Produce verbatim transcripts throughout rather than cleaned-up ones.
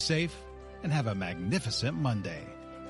safe, and have a magnificent Monday.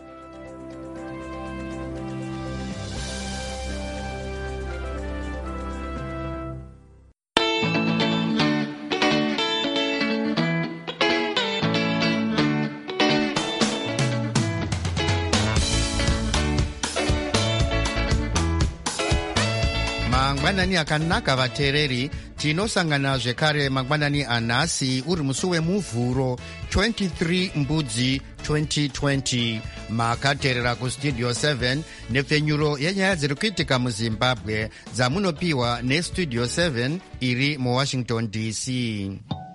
Mangwanani akanaka vateereri, tinosangana zvekare mangwanani anhasi uri musi wemuvhuro twenty-three mbudzi twenty twenty. Makateerera kustudio seven nepfenyuro yenyaya dziri kuitika muzimbabwe dzamunopiwa nestudio seven iri muwashington D C.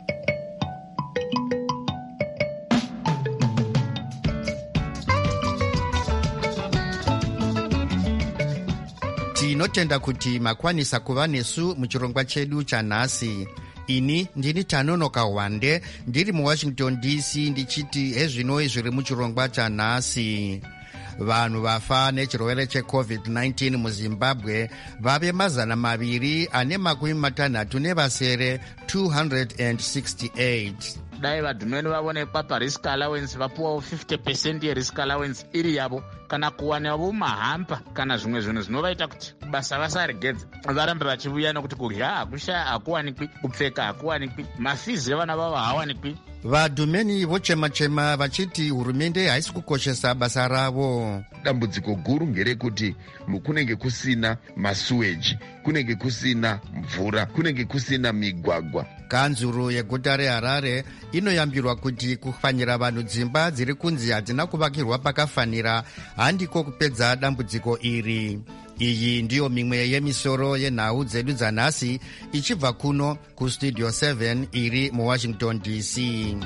Tinotenda kuti makwanisa kuva nesu muchirongwa chedu chanhasi. Ini ndini Tanonoka Wande ndiri muwashington D C ndichiti hezvinoi zviri muchirongwa chanhasi. Vanhu vafa nechirwere checovid nineteen muzimbabwe vave mazana maviri ane makumi matanhatu nevasere two hundred sixty-eight. Dai vadhumeni vavonekwa parisk allowance vapuwawo fifty percent yerisk allowance iri yavo, kana kuwanawo mahampa kana zvimwe zvinhu zvinovaita kuti basa vasaregedza varambe vachiuya, nokuti kudya hakusha hakuwanikwi, kupfeka hakuwanikwi, mafizi evana vavo hawanikwi. Vadhumeni vochema-chema vachiti hurumende haisi kukoshesa basa ravo. Dambudziko guru ngerekuti kunenge kusina masuweji, kunenge kusina mvura, kunenge kusina migwagwa. Kanzuru yeguta reHarare inoyambirwa kuti kufanira vanhu dzimba dziri kunzi hadzina kuvakirwa pakafanira handiko kupedza dambudziko iri. Iyi ndiyo mimwe yemisoro yenhau dzedu dzanhasi ichibva kuno kustudio seven iri muwashington D C.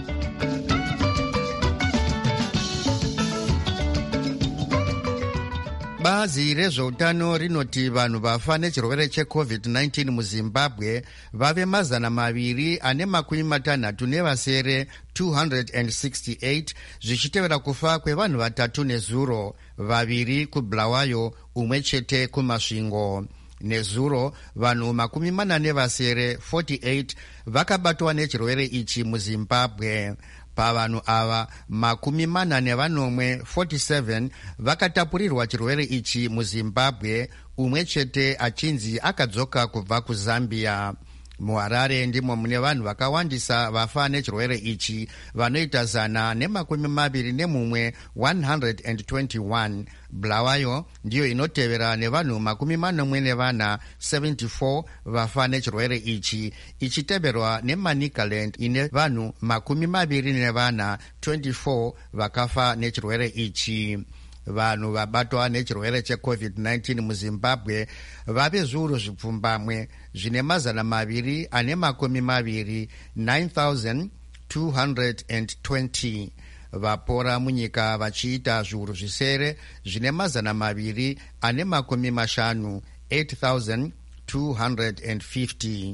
Bazi rezveutano rinoti vanhu vafa nechirwere checovid nineteen muzimbabwe vave mazana maviri ane makumi matanhatu nevasere two hundred sixty-eight, zvichitevera kufa kwevanhu vatatu nezuro, vaviri kuBulawayo, umwe chete kuMasvingo. Nezuro vanhu makumi mana nevasere forty-eight vakabatwa nechirwere ichi muzimbabwe. Pavanhu ava makumi mana nevanomwe forty-seven vakatapurirwa chirwere ichi muzimbabwe, umwe chete achinzi akadzoka kubva kuZambia. MuHarare ndimo mune vanhu vakawandisa vafa nechirwere ichi, vanoita zana nemakumi maviri nemumwe one hundred twenty-one. Bulawayo ndiyo inotevera nevanhu makumi manomwe nevana seventy-four vafa nechirwere ichi, ichiteverwa neManicaland ine vanhu makumi maviri nevana twenty-four vakafa nechirwere ichi. Vanhu vabatwa nechirwere checovid nineteen muzimbabwe vave zviuru zvipfumbamwe zvine mazana maviri ane makumi maviri nine thousand two hundred twenty. Vapora munyika vachiita zviuru zvisere zvine mazana maviri ane makumi mashanu eight thousand two hundred fifty.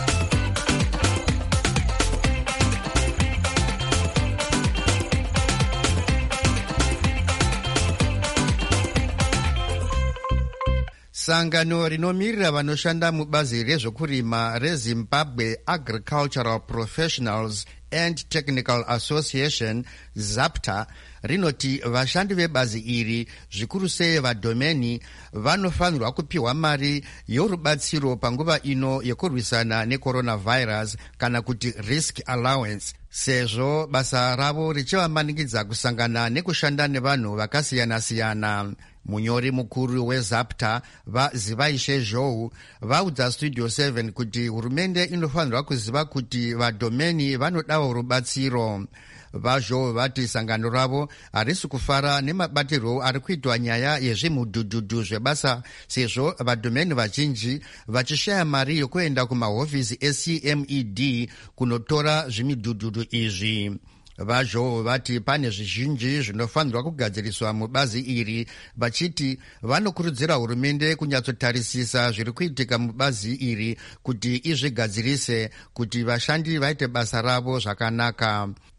Sangano rinomirira vanoshanda mubazi rezvokurima reZimbabwe Agricultural Professionals and Technical Association ZAPTA rinoti vashandi vebazi iri, zvikuru sei vadhomeni, vanofanirwa kupiwa mari yorubatsiro panguva ino yekurwisana necoronavirus kana kuti risk allowance, sezvo basa ravo richivamanikidza kusangana nekushanda nevanhu vakasiyana-siyana. Munyori mukuru weZAPTA vaZivaishe Zhou vaudza studio seven kuti hurumende inofanirwa kuziva kuti vadhomeni vanodawo rubatsiro. VaZhou vati sangano ravo harisi kufara nemabatirwo ari kuitwa nyaya yezvimudhudhudhu zvebasa, sezvo vadhomeni vazhinji vachishaya mari yokuenda kumahofisi eC M E D kunotora zvimidhudhudhu izvi. VaZhou vati pane zvizhinji zvinofanirwa kugadziriswa mubazi iri, vachiti vanokurudzira hurumende kunyatsotarisisa zviri kuitika mubazi iri kuti izvigadzirise kuti vashandi vaite basa ravo zvakanaka.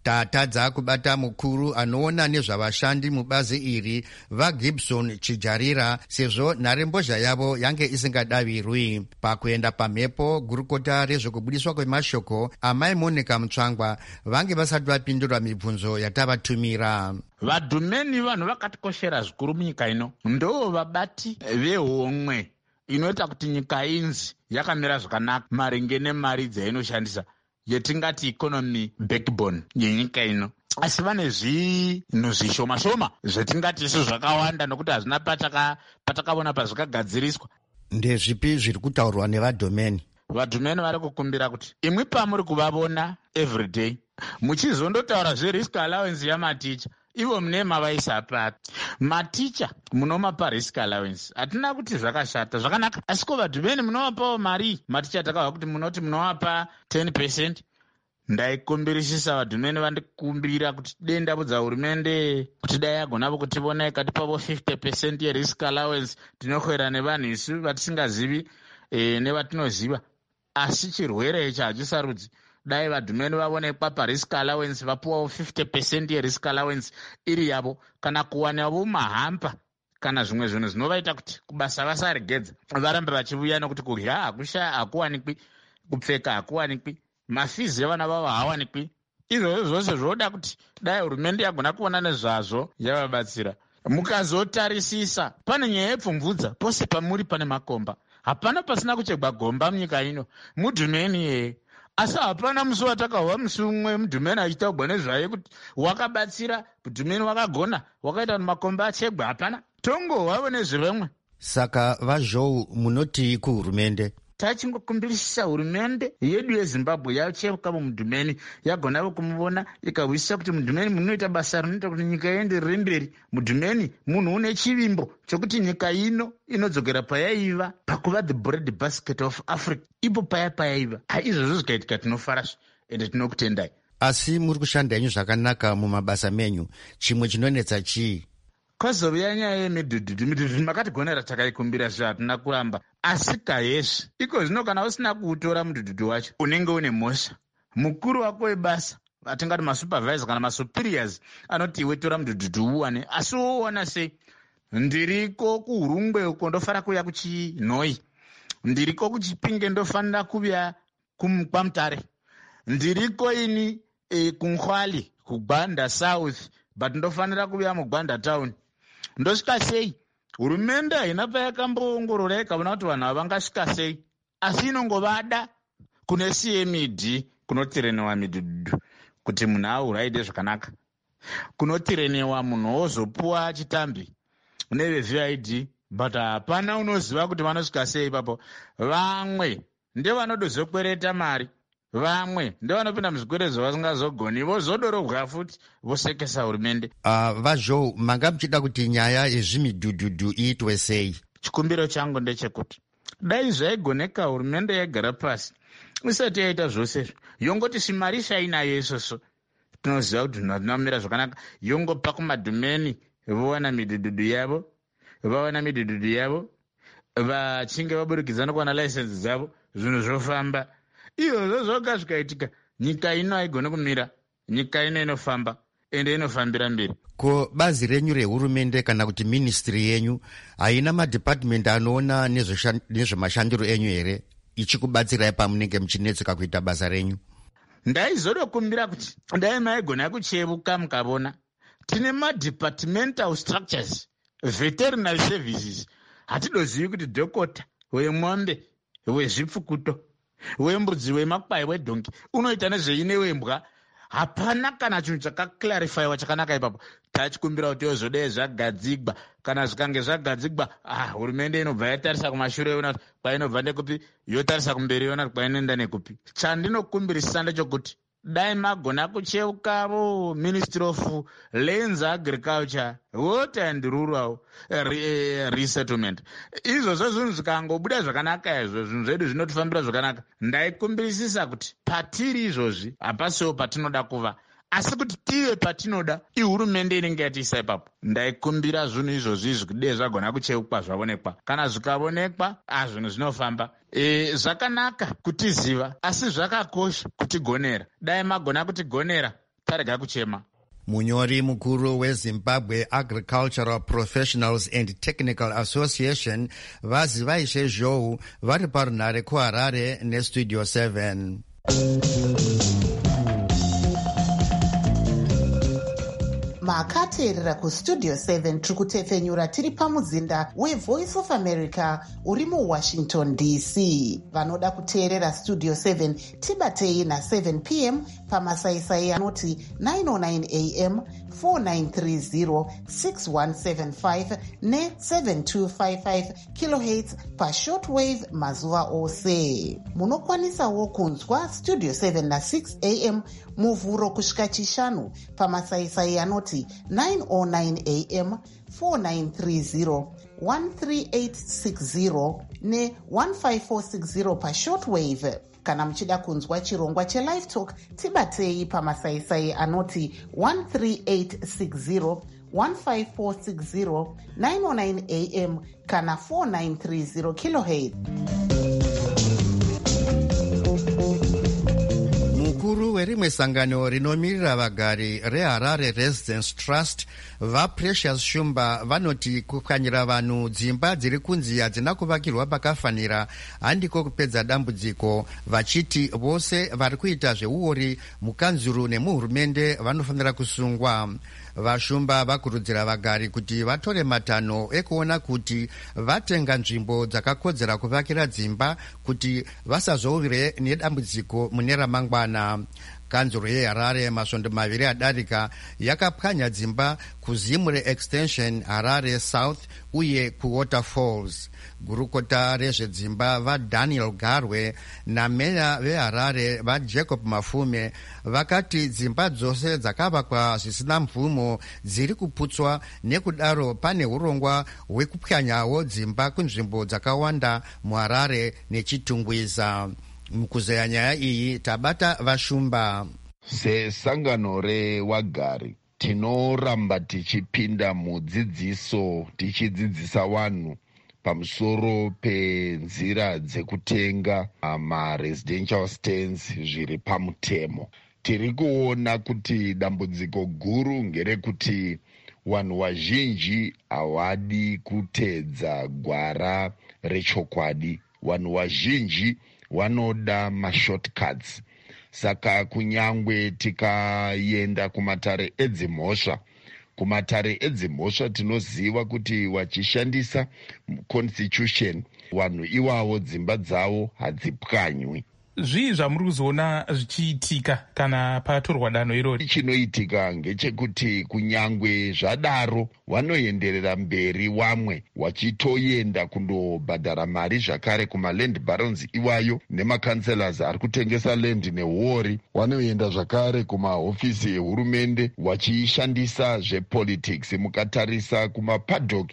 tatadza kubata mukuru anoona nezvavashandi mubazi iri vaGibson Chijarira sezvo nharembozha yavo yange isingadavirwi. Pakuenda pamhepo, gurukota rezvekubudiswa kwemashoko amai Monica Mutsvangwa vange vasati vapindura mibvunzo yatavatumira. Vadhumeni vanhu vakatikoshera zvikuru munyika ino, ndo vabati vehomwe inoita kuti nyika inzi yakamira zvakanaka maringe nemari dzainoshandisa yetingati economy backbone yenyika ino. Asi vane zvinhu zvishoma shoma zvetingati isu zvakawanda nokuti hazvina patakaona pazvikagadziriswa. Ndezvipi zviri kutaurwa nevadhomeni? Vadhomeni vari kukumbira kuti imwi pamuri kuvavona everyday muchizondotaura zve-risk allowance yamaticha, ivo mune mavaisa apati. Maticha munomapa risk allowance, hatina kuti zvakashata zvakanaka, asi ko vadhumeni munovapawo mari. Maticha takahwa kuti munoti munovapa ten percent. Ndaikumbirisisa vadhumeni vandikumbira kuti dendabudza hurumende kuti dai yagonavo kutivona ikatipavo fifty percent yerisk allowance. Tinokwera nevanhu isu vatisingazivi e, nevatinoziva, asi chirwere ichi hachisarudzi. Dai vadhumeni vavonekwa parisk allowance vapuwawo fifty percent yerisk allowance iri yavo, kana kuwanawo mahampa kana zvimwe zvinhu zvinovaita kuti kubasa vasaregedza, varambe vachivuya nokuti kudya hakusha hakuwanikwi, kupfeka hakuwanikwi, mafizi evana vavo hawanikwi. Izvozvo zvose zvoda kuti dai hurumende yagona kuona nezvazvo yavabatsira. Mukazotarisisa pane nyaya yepfumvudza pose pamuri pane makomba, hapana pasina kuchegwa gomba munyika ino. Mudhumeni yeye, asi hapana musi watakahwa musi umwe mudhumeni achitaugwa nezvaye kuti wakabatsira, mudhumeni wakagona wakaita kuti makomba achegwa. Hapana, tongohwavo nezvevamwe. Saka vazhou munoti kuhurumende? Tachingokumbirisisa hurumende yedu yeZimbabwe yacheuka mudhumeni, yagonavo kumuvona ikawisisa kuti mudhumeni munoita basa rinoita kuti nyika ienderere mberi. Mudhumeni munhu une chivimbo chokuti nyika ino inodzokera payaiva pakuva the bread basket of Africa. Ipo paya payaiva. Izvozvo zvikaitika tinofarasva ende tinokutendai. Asi muri kushanda henyu zvakanaka mumabasa menyu, chimwe chinonetsa chii? Kwazova nyaya yemidhudhudhu. Midhudhudhu makatigonera takaikumbira zve hatina kuramba, asi kayezvi iko zvino kana usina kuutora mudhudhudhu wacho unenge une mhosva. Mukuru wako webasa, atingati masupervisor kana masuperiors, anoti iwe tora mudhudhudhu uwane, asi woona sei? Ndiriko kuHurungwe uko ndofara kuya kuChinhoi, ndiriko kuChipinge ndofanira kuya kwaMutare, ndiriko ini e, kuNkhwali kuGwanda South but ndofanira kuya muGwanda Town. Ndosvika sei? Hurumende haina payakamboongorora ikaona kuti vanhu havangasvika sei, asi inongovada kune C M E D kunotirenewa midhudhudhu kuti munhu auraide zvakanaka, kunotirenewa munhu ozopuwa chitambi neve-V I D, but hapana unoziva kuti vanosvika sei ipapo. Vamwe ndevanodozokwereta mari, vamwe ndevanopinda muzvikwerezo vasingazogoni, vozodorobwa futi vosekesa hurumende. Uh, vazhou, manga muchida kuti nyaya yezvimidhudhudhu iitwe sei? Chikumbiro changu ndechekuti dai zvaigoneka hurumende yagara pasi isati yaita zvose, yongoti simari shainayo isoso, tinoziva kuti zvinhu hatinamira zvakanaka, yongopa kumadhumeni vowana midhudhudhu yavo, vawana midhudhudhu yavo, vachinge vaburikidza nokuwana license dzavo, zvinhu zvofamba. Izvozvo zvoga zvikaitika, nyika ino haigone kumira, nyika ino inofamba ende inofambira mberi. Ko bazi renyu rehurumende kana kuti ministry yenyu haina madepartment anoona nezvemashandiro enyu here, ichikubatsirai pamunenge muchinetseka kuita basa renyu? Ndaizodokumbira kuti dai maigona kucheuka mukavona tine madepartmental structures, veterinary services. Hatidozivi kuti dhokota wemwombe, wezvipfukuto, wembudzi, wemakwai, wedhongi unoita nezveine wembwa. Hapana kana chinhu chakaclarifiwa chakanaka ipapo. Tachikumbira kuti yozodai zvagadzigwa, kana zvikange zvagadzigwa, ah, hurumende inobva yatarisa kumashure yona kwainobva nekupi, yotarisa kumberi yona kwainoenda nekupi. Chandinokumbirisisa ndechekuti dai magona kucheukavo Ministry of Lands, Agriculture, Water and Rural Resettlement. Izvozvo zvinhu zvikangobuda zvakanaka, izvo zvinhu zvedu zvinotifambira zvakanaka, ndaikumbirisisa kuti patiri izvozvi hapasiwo patinoda kuva, asi kuti tive patinoda ihurumende inenge yatiisa ipapo. Ndaikumbira zvinhu izvozvi zvikudei zvagona kucheukwa zvavonekwa, kana zvikavonekwa ah, zvinhu zvinofamba. E, zvakanaka kutiziva, asi zvakakosha kutigonera. Dai magona kutigonera musarega kuchema. Munyori mukuru weZimbabwe Agricultural Professionals and Technical Association vazi vaishe zhou vari parunhare kuHarare neStudio seven. makateerera kustudio seven tiri kutefenyura tiri pamuzinda wevoice of america uri muwashington d c. vanoda kuteerera studio seven tibatei na7 p m pamasaisai anoti nine oh nine a m four nine three zero six one seven five ne seven two five five kilohertz pashortwave mazuva ose. munokwanisawo kunzwa studio seven na six a m muvhuro kusvika chishanu pamasaisai anoti nine oh nine a m four nine three zero one three eight six zero ne one five four six zero pashortwave. kana muchida kunzwa chirongwa chelive talk tibatei pamasaisai anoti one three eight six zero one five four six zero nine oh nine a m kana four nine three zero kilohertz. mukuru werimwe sangano rinomirira vagari reHarare Residence Trust vaPrecious Shumba vanoti kupwanyira vanhu dzimba dziri kunzi hadzina kuvakirwa pakafanira handiko kupedza dambudziko, vachiti vose vari kuita zveuori mukanzuru nemuhurumende vanofanira kusungwa. Vashumba vakurudzira vagari kuti vatore matanho ekuona kuti vatenga nzvimbo dzakakodzera kuvakira dzimba kuti vasazowire nedambudziko mune ramangwana. Kanzuro yeHarare masvondo maviri adarika yakapwanya dzimba kuZimure Extension, Harare South uye kuWaterfalls. Gurukota rezvedzimba vaDaniel Garwe nameya veHarare vaJacob Mafume vakati dzimba dzose dzakavakwa zvisina mvumo dziri kuputswa, nekudaro pane urongwa hwekupwanyawo dzimba kunzvimbo dzakawanda muHarare neChitungwiza. Mukuzeya nyaya iyi tabata Vashumba. Sesangano rewagari tinoramba tichipinda mudzidziso tichidzidzisa vanhu pamusoro penzira dzekutenga ma-residential stands zviri pamutemo. Tiri kuona kuti dambudziko guru ngerekuti vanhu vazhinji havadi kutedza gwara rechokwadi. Vanhu vazhinji vanoda mashortcuts. Saka kunyangwe tikaenda kumatare edzimhosva, kumatare edzimhosva tinoziva kuti vachishandisa constitution vanhu ivavo dzimba dzavo hadzipwanywi. Zvii zvamuri kuzoona zvichiitika kana patorwa danho irori? Chinoitika ngechekuti kunyangwe zvadaro vanoenderera mberi, vamwe vachitoenda kundobhadhara mari zvakare kumaland barons iwayo nemakanselas ari kutengesa land nehuori. Vanoenda zvakare kumahofisi ehurumende vachishandisa zvepolitics. Mukatarisa kumapadhok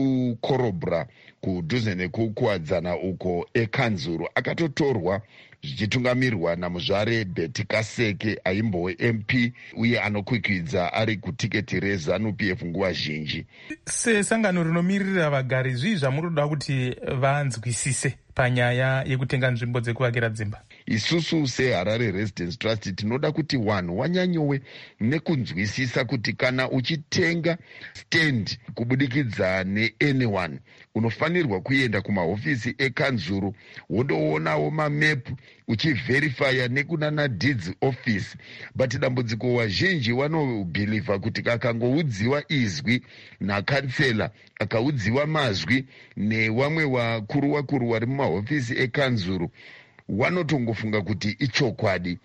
ekukorobra kudhuze nekukuwadzana uko ekanzuru akatotorwa zvichitungamirwa namuzvare Betty Kaseke aimbove M P uye anokwikwidza ari kutiketi reZANU P F nguva zhinji. Sesangano rinomirira vagari, zvii zvamuroda kuti vanzwisise panyaya yekutenga nzvimbo dzekuvakira dzimba? Isusu seHarare Residence Trust tinoda kuti vanhu vanyanyowe nekunzwisisa kuti kana uchitenga stand kubudikidza neanyone unofanirwa kuenda kumahofisi ekanzuru wondoonawo mamepu uchiverifya nekunana deeds office. But dambudziko wazhinji vanobhilivha kuti kakangoudziwa izwi nakansela akaudziwa mazwi nevamwe vakuru vakuru vari mumahofisi ekanzuru wanotongofunga kuti ichokwadi.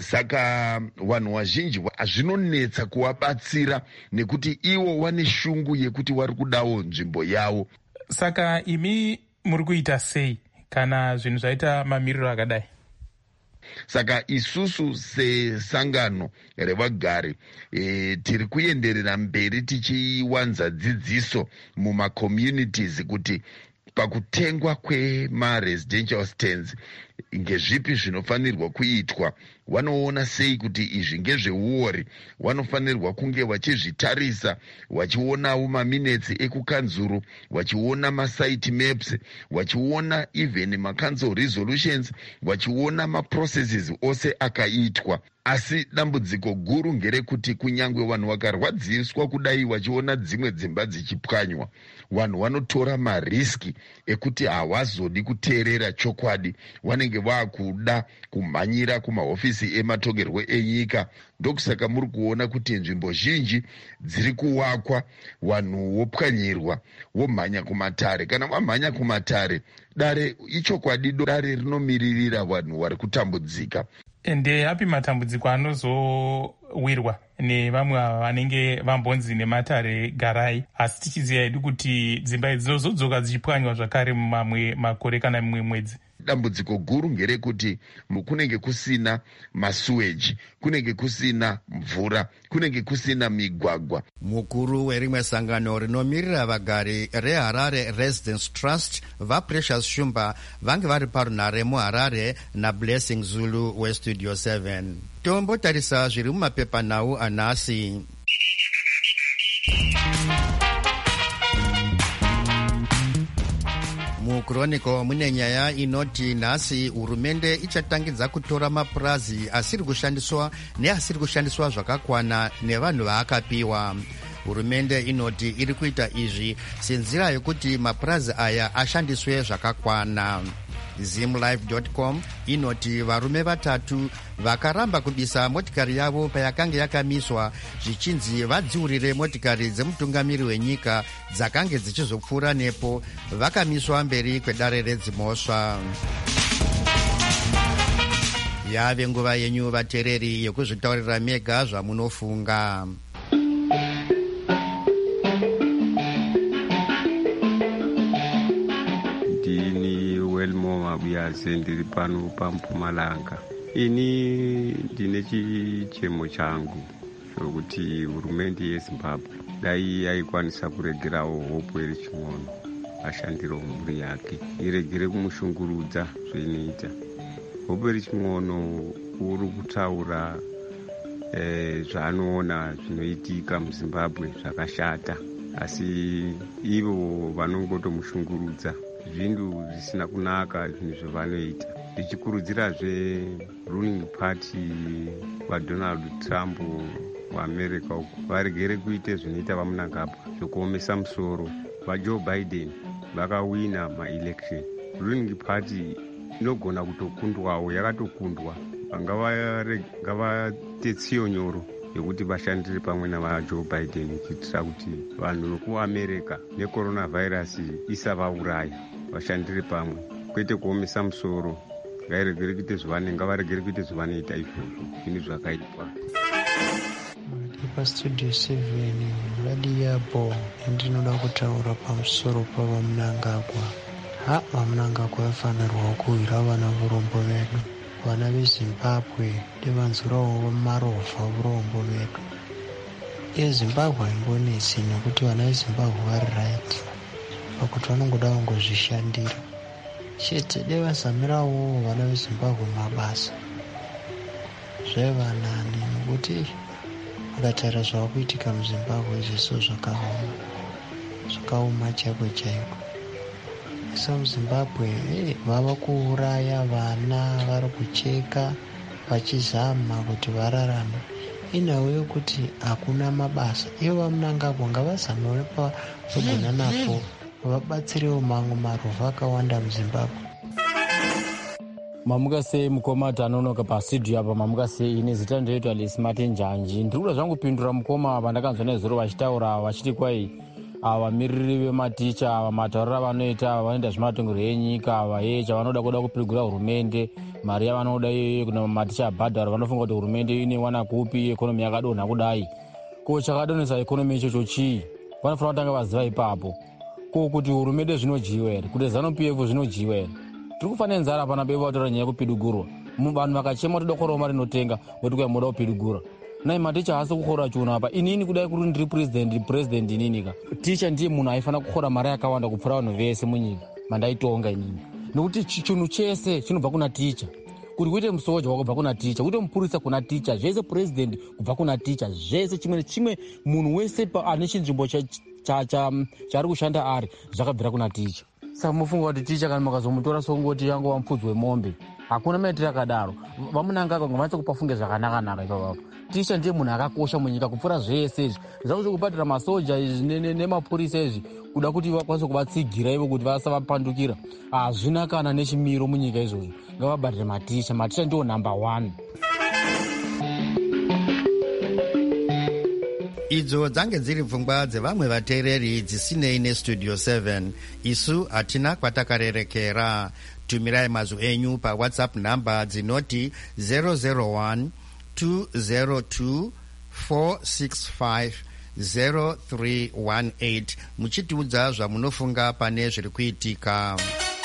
Saka vanhu vazhinji hazvinonetsa kuvabatsira nekuti ivo vane shungu yekuti vari kudawo nzvimbo yavo. Saka imi muri kuita sei kana zvinhu zvaita mamiriro akadai? Saka isusu sesangano revagari e, tiri kuenderera mberi tichiwanza dzidziso mumakommunities kuti pakutengwa kwema-residential stands ngezvipi zvinofanirwa kuitwa, wanoona sei kuti izvi ngezveuori, wanofanirwa kunge vachizvitarisa, wachionawo maminetsi ekukanzuru, wachiona masite maps, wachiona even macouncil resolutions, wachiona maprocesses ose akaitwa. Asi dambudziko guru ngerekuti kunyangwe vanhu vakarwadziswa kudai vachiona dzimwe dzimba dzichipwanywa, vanhu vanotora mariski ekuti havazodi kuteerera chokwadi, vanenge vakuda kumhanyira kumahofisi ematongerwo enyika. Ndokusaka muri kuona kuti nzvimbo zhinji dziri kuwakwa, vanhu vopwanyirwa, vomhanya kumatare. Kana vamhanya kumatare, dare ichokwadi dare rinomiririra vanhu vari kutambudzika. Ndeapi matambudziko anozowirwa nevamwe vanenge vambonzi nematare garai, asi tichiziva hedu kuti dzimba idzi dzinozodzoka dzichipwanywa zvakare mumamwe makore kana mumwe mwedzi? Dambudziko guru ngerekuti kunenge kusina masuweji, kunenge kusina mvura, kunenge kusina migwagwa. Mukuru werimwe sangano rinomirira vagari reHarare Residence Trust, vaPrecious Shumba, vange vari parunhare muHarare naBlessing Zulu weStudio seven. Tombotarisa zviri mumapepanhau anhasi. Muchronicle mune nyaya inoti nhasi hurumende ichatangidza kutora mapurazi asiri kushandiswa neasiri kushandiswa zvakakwana nevanhu vaakapiwa. Hurumende inoti iri kuita izvi senzira yokuti mapurazi aya ashandiswe zvakakwana. Zimlife dot com inoti varume vatatu vakaramba kubisa motikari yavo payakanga yakamiswa zvichinzi vadziurire motikari dzemutungamiri wenyika dzakange dzichizopfuura nepo, vakamiswa mberi kwedare redzimhosva. Yave nguva yenyu vateereri yekuzvitaurira mega zvamunofunga. Mabuyaze ndiri pano paMpumalanga. Ini ndine chichemo changu chokuti hurumende yeZimbabwe dai yaikwanisa kuregerawo Hope Ching'ono ashandiro mhuri yake, iregere kumushungurudza zveinoita. Hope Ching'ono uri kutaura eh, zvaanoona zvinoitika muZimbabwe zvakashata, asi ivo vanongotomushungurudza zvinhu zvisina kunaka zvinhu zvavanoita. Ndichikurudzirazve ruling party vaDonald Trump vaAmerica uko varegere kuite zvinoita vamunangagwa zvokuomesa musoro. VaJoe Biden vakawina maelection, ruling party inogona kutokundwawo, yakatokundwa. Ngavate tsiyo nyoro yekuti vashandire pamwe navaJoe Biden kuitira kuti vanhu vekuAmerica necoronavirus isavauraya, vashandire pamwe kwete kuomesa musoro. Ngairegere kuite zvavane ngavaregere kuite zvavanoita izvozvo, zvinhu zvakaitwa. PaStudio seven Radi Yabo, ndinoda kutaura pamusoro pavamunangagwa. Ha, vamunangagwa vafanirwa kuwira vana vorombo vedu, vana veZimbabwe ndevanzwirawo marovha vorombo vedu. EZimbabwe haimbonetsi nekuti vana veZimbabwe vari right pakuti vanongoda kungozvishandira chete. Devazamirawo vana veZimbabwe mabasa zvevanani, nekuti ukataura zvavakuitika muZimbabwe zviso zvakaoma zvakaoma chaiko chaiko. Isa muZimbabwe hey, vava kuuraya vana, vari kucheka vachizama kuti vararame. Inawo yokuti hakuna mabasa. Ivo vamunangagwa ngavazamewo pavagona napo vabatsirewo mamwe marovha akawanda muZimbabwe. Mamuka sei mukoma tanonoka paStudio apa. Mamuka sei, ine zita ndoitwa Lesimate Njanji. Ndikuda zvangu kupindura mukoma vandakanzwa nezuro vachitaura vachiti kwai vamiriri vematicha ava matauriro avanoita vanoita zvematongerwo enyika ava ye chavanoda kuda kupirigura hurumende, mari yavanoda iyoyo kuna maticha abhadhara, vanofunga kuti hurumende inewana kupi, ekonomi yakadonha kudai. Ko chakadonesa ekonomi ichocho chii? Vanofanira kutanga vaziva ipapo. Ko kuti hurumende zvinojiwa here, kuti ZANU-P F zvinojiwa here. Tiri kufanira nzara pana beva kutaura nyaya yekupidugurwa. Vanhu vakachema kuti dokoro mari inotenga kuti kwa moda kupidugura. Nai maticha hasi kukhora chuna apa. Inini kudai kuti ndiri president, president inini ka. Ticha ndiye munhu aifana kukhora mari yakawanda kupfura vanhu vese munyika. Mandaitonga inini. nokuti chinhu chese chinobva kuna ticha. Kuti kuite musoja wakubva kuna ticha, kuite mupurisa kuna ticha, zvese president kubva kuna ticha, zvese chimwe nechimwe munhu wese ane chinzvimbo chaari kushanda ari zvakabvira kuna ticha. Saka mufunga kuti ticha kana makazomutora sokungoti yango wamupfudzi wemombe, hakuna maitiro akadaro. Vamunanga vangatse kupa funge zvakanaka-naka ipapapo. Ticha ndiye munhu akakosha munyika kupfuura zvese izvi. Zvakuti kubhadhira masoja izvi nemapurisa izvi kuda kuti vakwanise kuvatsigira ivo kuti vasavapandukira, hazvina kana nechimiro munyika izvozvo. Ngavabhadhire maticha. Maticha ndiwo number one. Idzo dzange dziri pfungwa dzevamwe vateereri dzisinei nestudio seven. Isu hatina kwatakarerekera. Tumirai mazwi enyu pawhatsapp namba dzinoti zero zero one two zero two four six five zero three one eight muchitiudza zvamunofunga pane zviri kuitika.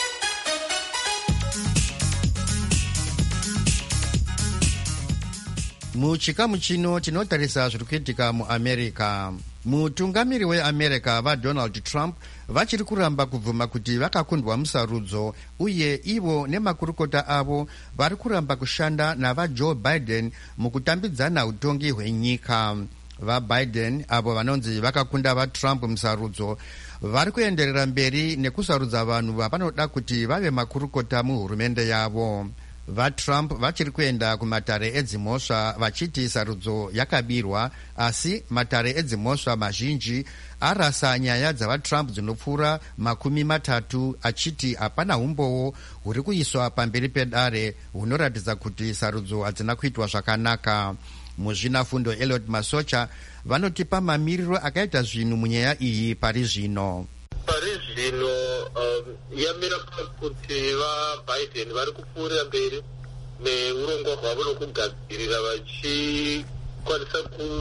Muchikamu chino tinotarisa zviri kuitika muAmerica. Mutungamiri weAmerica vaDonald Trump vachiri kuramba kubvuma kuti vakakundwa musarudzo, uye ivo nemakurukota avo vari kuramba kushanda navaJoe Biden mukutambidzana utongi hwenyika. VaBiden avo vanonzi vakakunda vaTrump musarudzo vari kuenderera mberi nekusarudza vanhu vavanoda kuti vave makurukota muhurumende yavo. VaTrump vachiri kuenda kumatare edzimhosva vachiti sarudzo yakabirwa, asi matare edzimhosva mazhinji arasa nyaya dzavaTrump dzinopfuura makumi matatu achiti hapana umbowo huri kuiswa pamberi pedare hunoratidza kuti sarudzo hadzina kuitwa zvakanaka. Muzvinafundo Elliot Masocha vanotipa mamiriro akaita zvinhu munyaya iyi pari zvino. Pari zvino um, yamira kuti vaBiden vari kupfuurira mberi neurongwa hwavo nokugadzirira vachikwanisa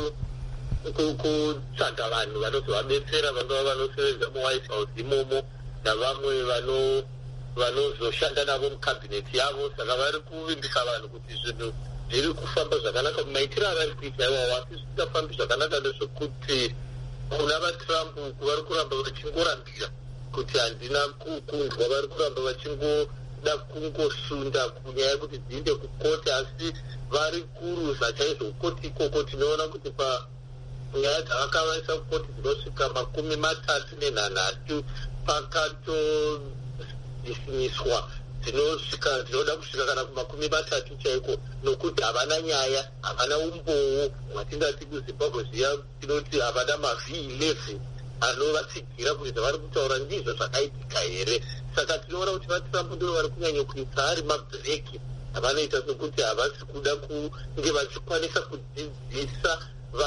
kutsvaga vanhu vanozovabetsera, vangava vanosevenza muWhite House imomo navamwe vanozoshanda navo mukabhineti yavo. Saka vari kuvimbisa vanhu kuti zvinhu zviri kufamba zvakanaka. Maitiro avari kuita iwawo, asi zvisingafambi zvakanaka ndezvekuti kuna vaTrump vari kuramba vachingorambira kuti handina kukundwa, vari kuramba vachingoda kungosunda kunyaya kuti dziinde kukoti, asi vari kuruza chaizvo kukoti ikoko. Tinoona kuti panyaya dzavakavaisa kukoti dzinosvika makumi matatu nenhanhatu pakatodhisimiswa dzinosvika dzinoda kusvika kana kumakumi matatu chaiko, nokuti havana nyaya, havana umbowo hwatingati kuZimbabwe zviya tinoti havana mavhi eleven anovatsigira kuti zvavari kutaura ndizvo zvakaitika here. Saka tinoona kuti vaTrump ndivo vari kunyanya kuisa ari mabhireki avanoita sekuti havasi kuda kunge vachikwanisa kudzidzisa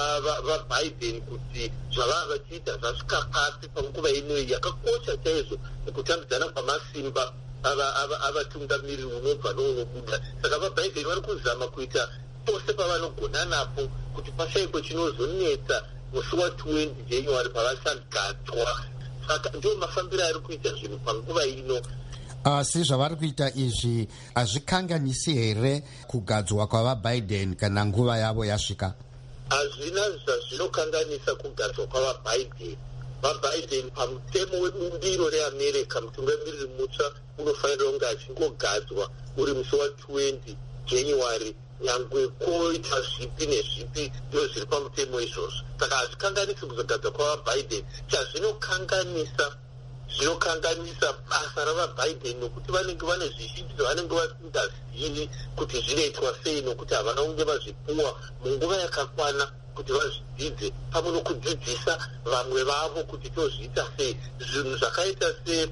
vaBiden kuti zvavava vachiita zvasvika pasi panguva ino yakakosha chaizvo nekutambidzana kwamasimba avatungamiriri unobva nounobuda. Saka vaBiden vari kuzama kuita pose pavanogona napo kuti pashaipo chinozonetsa musi watwenty January pavachagadzwa. Saka ndio mafambiro ari kuita zvinhu panguva ino. Asi zvavari kuita izvi hazvikanganisi here kugadzwa kwavaBiden kana nguva yavo yasvika? Hazvina zvazvinokanganisa kugadzwa kwavaBiden. VaBiden pamutemo webumbiro reAmerica, mutungamiriri mutsva unofanira kunge achingogadzwa uri musi watwenty January nyangwe koita zvipi nezvipi ndizvo zviri pamutemo izvozvo. Saka hazvikanganisi kuzogadzwa kwavaBiden. Chazvinokanganisa zvinokanganisa basa ravaBiden nokuti vanenge vane zvizhinji zvavanenge vasingazivi kuti zvinoitwa sei, nokuti havana kunge vazvipuwa munguva yakakwana kuti vazvidzidze pamwe nokudzidzisa vamwe vavo kuti tozviita sei. Zvinhu zvakaita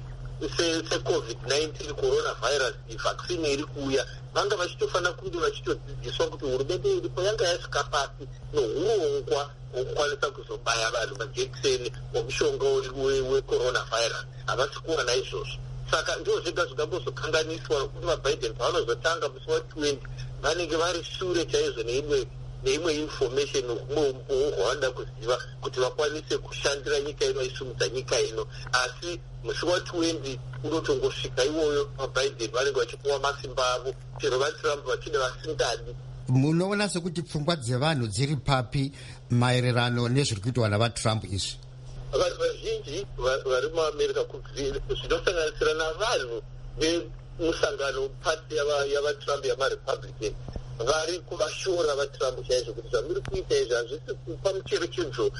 secovid nineteen coronavirus vaccine iri kuuya, vanga vachitofanira kunge vachitodzidziswa kuti hurumende iripo yanga yasvika pasi nourongwa hwokukwanisa kuzobaya vanhu majekiseni omushonga wecoronavirus. Havasi kuwana izvozvo. Saka ndizvo zvega zvingangozokanganiswa nokuti vaBiden pavanozotanga musi watwenty vanenge vari shure chaizvo neimwe neimwe information nokumwe umbowo hwavanoda kuziva kuti vakwanise kushandira nyika ino, isumudza nyika ino. Asi musi watwenty unotongosvika iwoyo vaBiden vanenge vachipuwa masimba avo, chero vaTrump vachida vasingadi. Munoona sekuti pfungwa dzevanhu dziri papi maererano nezviri kuitwa navaTrump izvi? Vanhu vazhinji vari muAmerica zvinosanganisira navanhu musangano pati yavatrump yamarepublican vari kuvashora vatrump chaizvo kuti zvamiri kuita izvi hazvisi kupa mucherechedzo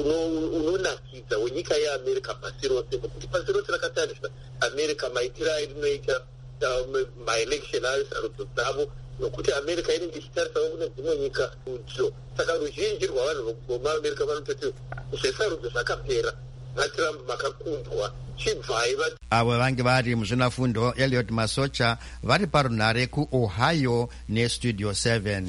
unonakidza wenyika yeamerica pasi rose, nokuti pasi rose rakatarisa america maitiro airinoita maelection ayo, sarudzo dzavo, nokuti america inenge ichitarisawo kune dzimwe nyika udzo. Saka ruzhinji rwavanhu vomuamerica vanototi zvesarudzo zvakapera, vatrump makakundwa chibvai. Avo vange vari muzvinafundo Elliot Masocha vari parunhare kuOhio neStudio seven.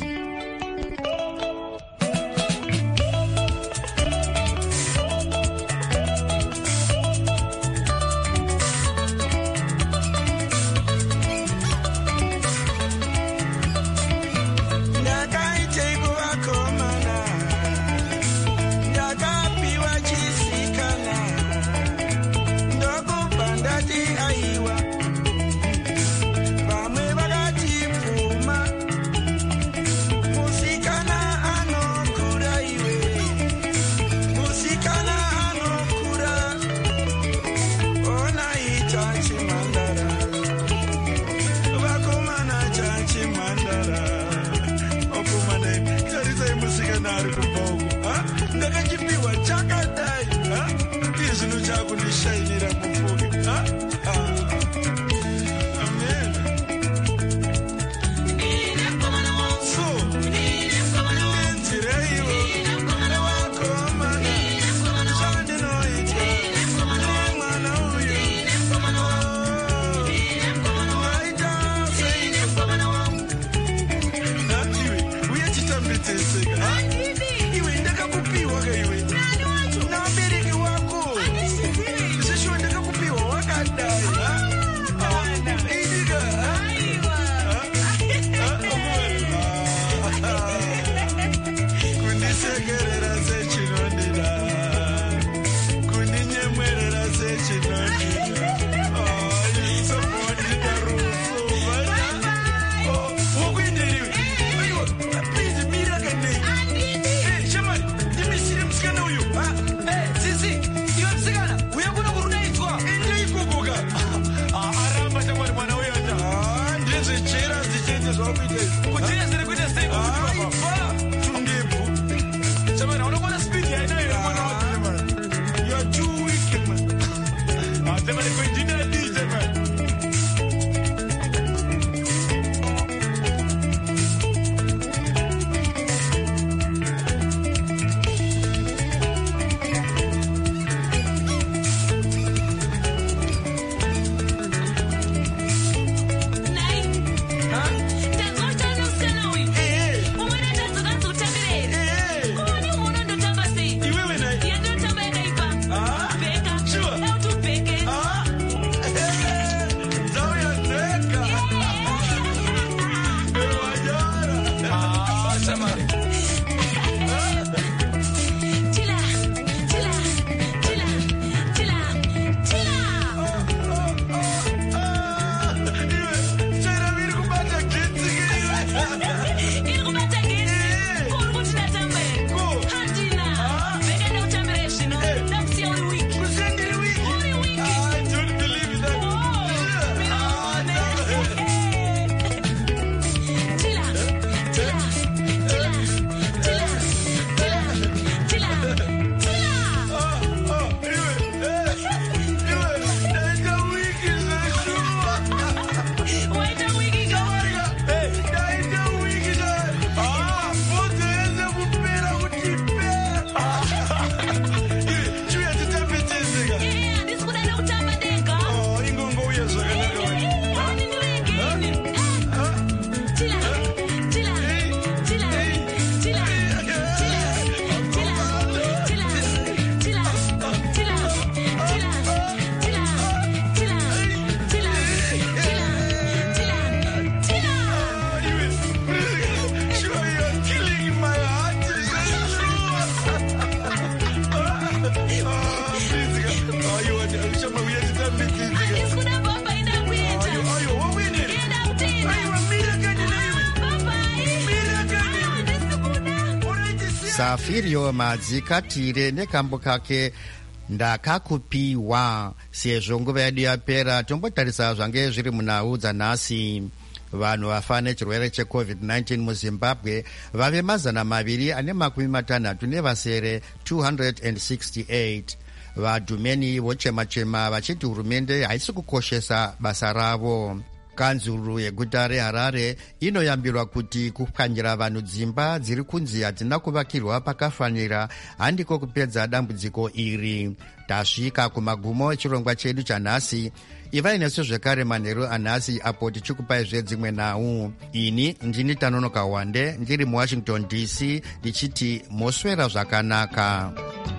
Safirio Madzikatire nekambo kake ndakakupiwa. Sezvo nguva yedu yapera, tombotarisa zvange zviri munhau dzanhasi. Vanhu vafa nechirwere checovid nineteen muzimbabwe vave mazana maviri ane makumi matanhatu nevasere two hundred sixty-eight. Vadhumeni vochema-chema vachiti hurumende haisi kukoshesa basa ravo. Kanzuru yeguta reHarare inoyambirwa kuti kupwanyira vanhu dzimba dziri kunzi hadzina kuvakirwa pakafanira handiko kupedza dambudziko iri. Tasvika kumagumo echirongwa chedu chanhasi. Ivai nesu zvekare manheru anhasi apo tichikupai zvedzimwe nhau. Ini ndini Tanonoka Wande ndiri muWashington D C ndichiti moswera zvakanaka.